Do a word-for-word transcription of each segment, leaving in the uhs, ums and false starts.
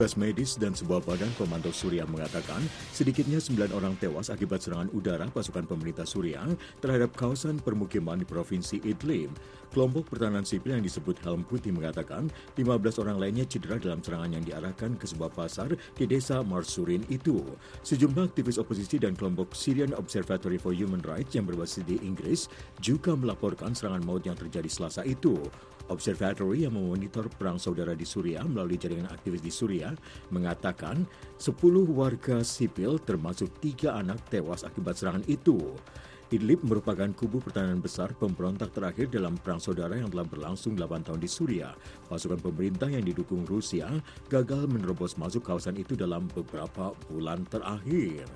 Petugas medis dan sebuah badan komando Suriah mengatakan sedikitnya sembilan orang tewas akibat serangan udara pasukan pemerintah Suriah terhadap kawasan permukiman di Provinsi Idlib. Kelompok pertahanan sipil yang disebut Helm Putih mengatakan lima belas orang lainnya cedera dalam serangan yang diarahkan ke sebuah pasar di desa Marsurin itu. Sejumlah aktivis oposisi dan kelompok Syrian Observatory for Human Rights yang berbasis di Inggris juga melaporkan serangan maut yang terjadi Selasa itu. Observatory yang memonitor perang saudara di Suriah melalui jaringan aktivis di Suriah mengatakan sepuluh warga sipil termasuk tiga anak tewas akibat serangan itu. Idlib merupakan kubu pertahanan besar pemberontak terakhir dalam perang saudara yang telah berlangsung delapan tahun di Suriah. Pasukan pemerintah yang didukung Rusia gagal menerobos masuk kawasan itu dalam beberapa bulan terakhir.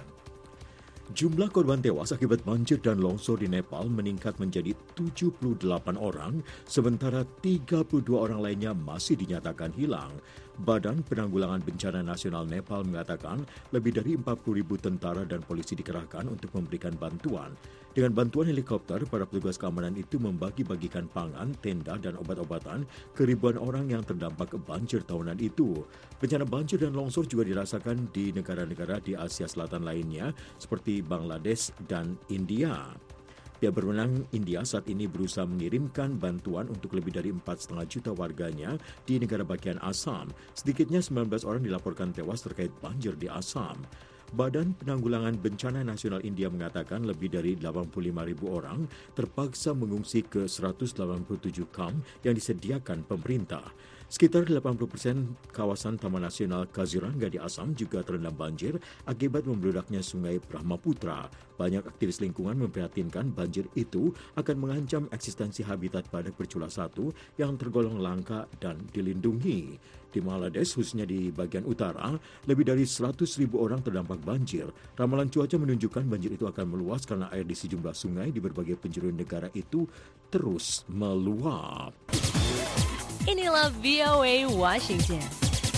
Jumlah korban tewas akibat banjir dan longsor di Nepal meningkat menjadi tujuh puluh delapan orang, sementara tiga puluh dua orang lainnya masih dinyatakan hilang. Badan Penanggulangan Bencana Nasional Nepal mengatakan lebih dari empat puluh ribu tentara dan polisi dikerahkan untuk memberikan bantuan. Dengan bantuan helikopter, para petugas keamanan itu membagi-bagikan pangan, tenda, dan obat-obatan ke ribuan orang yang terdampak banjir tahunan itu. Bencana banjir dan longsor juga dirasakan di negara-negara di Asia Selatan lainnya, seperti Bangladesh dan India. Pihak berwenang India saat ini berusaha mengirimkan bantuan untuk lebih dari empat koma lima juta warganya di negara bagian Assam. Sedikitnya sembilan belas orang dilaporkan tewas terkait banjir di Assam. Badan Penanggulangan Bencana Nasional India mengatakan lebih dari delapan puluh lima ribu orang terpaksa mengungsi ke seratus delapan puluh tujuh kamp yang disediakan pemerintah. Sekitar delapan puluh persen kawasan Taman Nasional Kaziranga di Assam juga terendam banjir akibat membludaknya sungai Brahmaputra. Banyak aktivis lingkungan memprihatinkan banjir itu akan mengancam eksistensi habitat badak bercula satu yang tergolong langka dan dilindungi. Di Bangladesh, khususnya di bagian utara, lebih dari seratus ribu orang terdampak banjir. Ramalan cuaca menunjukkan banjir itu akan meluas karena air di sejumlah sungai di berbagai penjuru negara itu terus meluap. Inilah V O A Washington.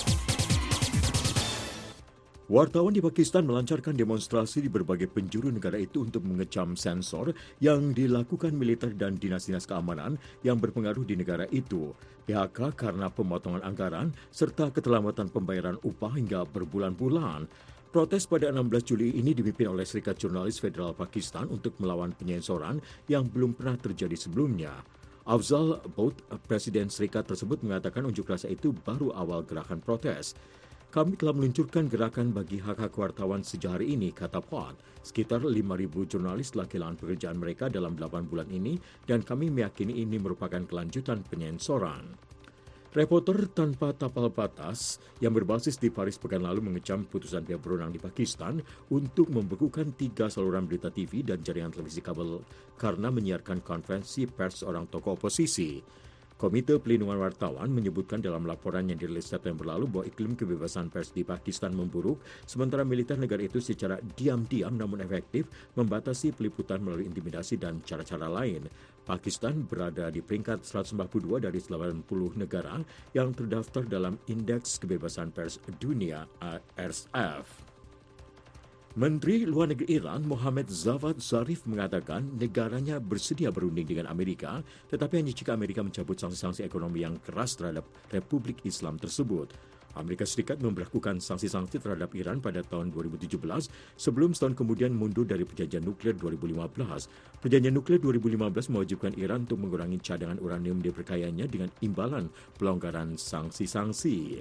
Wartawan di Pakistan melancarkan demonstrasi di berbagai penjuru negara itu untuk mengecam sensor yang dilakukan militer dan dinas-dinas keamanan yang berpengaruh di negara itu. P H K karena pemotongan anggaran serta keterlambatan pembayaran upah hingga berbulan-bulan. Protes pada enam belas Juli ini dipimpin oleh Serikat Jurnalis Federal Pakistan untuk melawan penyensoran yang belum pernah terjadi sebelumnya. Afzal Bout, Presiden Serikat tersebut mengatakan unjuk rasa itu baru awal gerakan protes. Kami telah meluncurkan gerakan bagi hak-hak wartawan sejak hari ini, kata Pot. Sekitar lima ribu jurnalis telah kehilangan pekerjaan mereka dalam delapan bulan ini dan kami meyakini ini merupakan kelanjutan penyensoran. Reporter Tanpa Tapal Batas yang berbasis di Paris pekan lalu mengecam putusan pihak berwenang di Pakistan untuk membekukan tiga saluran berita T V dan jaringan televisi kabel karena menyiarkan konferensi pers seorang tokoh oposisi. Komite Pelindungan Wartawan menyebutkan dalam laporan yang dirilis September lalu bahwa iklim kebebasan pers di Pakistan memburuk, sementara militer negara itu secara diam-diam namun efektif membatasi peliputan melalui intimidasi dan cara-cara lain. Pakistan berada di peringkat seratus empat puluh dua dari delapan puluh negara yang terdaftar dalam Indeks Kebebasan Pers Dunia (I S F). Menteri Luar Negeri Iran Mohammad Javad Zarif mengatakan negaranya bersedia berunding dengan Amerika, tetapi hanya jika Amerika mencabut sanksi-sanksi ekonomi yang keras terhadap Republik Islam tersebut. Amerika Serikat memberlakukan sanksi-sanksi terhadap Iran pada tahun dua ribu tujuh belas sebelum setahun kemudian mundur dari perjanjian nuklir dua ribu lima belas. Perjanjian nuklir dua ribu lima belas mewajibkan Iran untuk mengurangi cadangan uranium diperkayanya dengan imbalan pelonggaran sanksi-sanksi.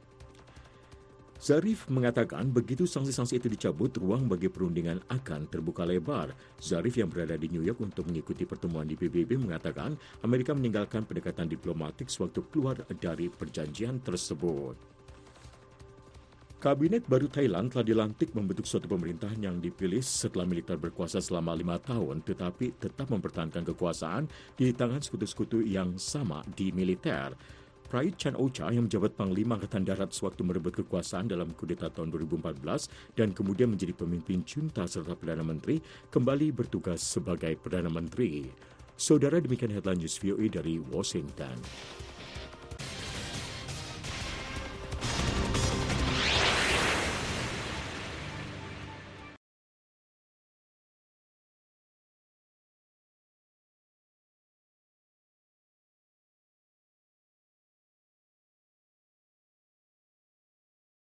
Zarif mengatakan begitu sanksi-sanksi itu dicabut, ruang bagi perundingan akan terbuka lebar. Zarif yang berada di New York untuk mengikuti pertemuan di P B B mengatakan Amerika meninggalkan pendekatan diplomatik sewaktu keluar dari perjanjian tersebut. Kabinet baru Thailand telah dilantik membentuk suatu pemerintahan yang dipilih setelah militer berkuasa selama lima tahun, tetapi tetap mempertahankan kekuasaan di tangan sekutu-sekutu yang sama di militer. Prayut Chan-o-cha yang menjabat Panglima Angkatan Darat sewaktu merebut kekuasaan dalam kudeta tahun dua ribu empat belas dan kemudian menjadi pemimpin junta serta Perdana Menteri, kembali bertugas sebagai Perdana Menteri. Saudara, demikian headline news V O A dari Washington.